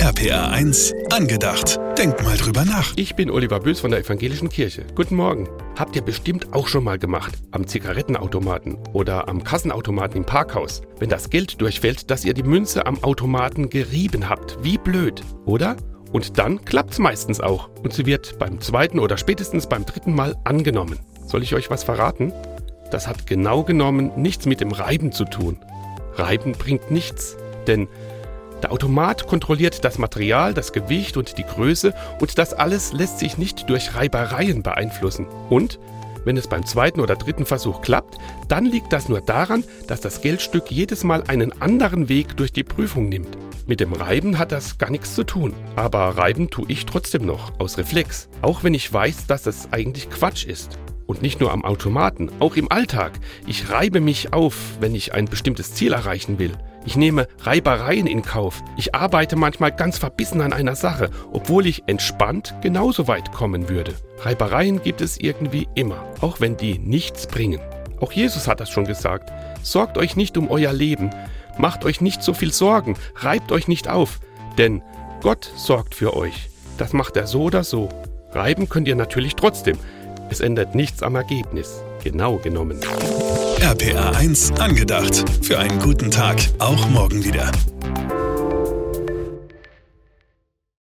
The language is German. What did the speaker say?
RPR 1 angedacht. Denk mal drüber nach. Ich bin Oliver Büls von der Evangelischen Kirche. Guten Morgen. Habt ihr bestimmt auch schon mal gemacht. Am Zigarettenautomaten oder am Kassenautomaten im Parkhaus. Wenn das Geld durchfällt, dass ihr die Münze am Automaten gerieben habt. Wie blöd, oder? Und dann klappt's meistens auch. Und sie wird beim zweiten oder spätestens beim dritten Mal angenommen. Soll ich euch was verraten? Das hat genau genommen nichts mit dem Reiben zu tun. Reiben bringt nichts, denn der Automat kontrolliert das Material, das Gewicht und die Größe und das alles lässt sich nicht durch Reibereien beeinflussen. Und wenn es beim zweiten oder dritten Versuch klappt, dann liegt das nur daran, dass das Geldstück jedes Mal einen anderen Weg durch die Prüfung nimmt. Mit dem Reiben hat das gar nichts zu tun. Aber reiben tue ich trotzdem noch, aus Reflex. Auch wenn ich weiß, dass es eigentlich Quatsch ist. Und nicht nur am Automaten, auch im Alltag. Ich reibe mich auf, wenn ich ein bestimmtes Ziel erreichen will. Ich nehme Reibereien in Kauf. Ich arbeite manchmal ganz verbissen an einer Sache, obwohl ich entspannt genauso weit kommen würde. Reibereien gibt es irgendwie immer, auch wenn die nichts bringen. Auch Jesus hat das schon gesagt. Sorgt euch nicht um euer Leben. Macht euch nicht so viel Sorgen. Reibt euch nicht auf. Denn Gott sorgt für euch. Das macht er so oder so. Reiben könnt ihr natürlich trotzdem. Es ändert nichts am Ergebnis. Genau genommen. RPR 1 angedacht. Für einen guten Tag. Auch morgen wieder.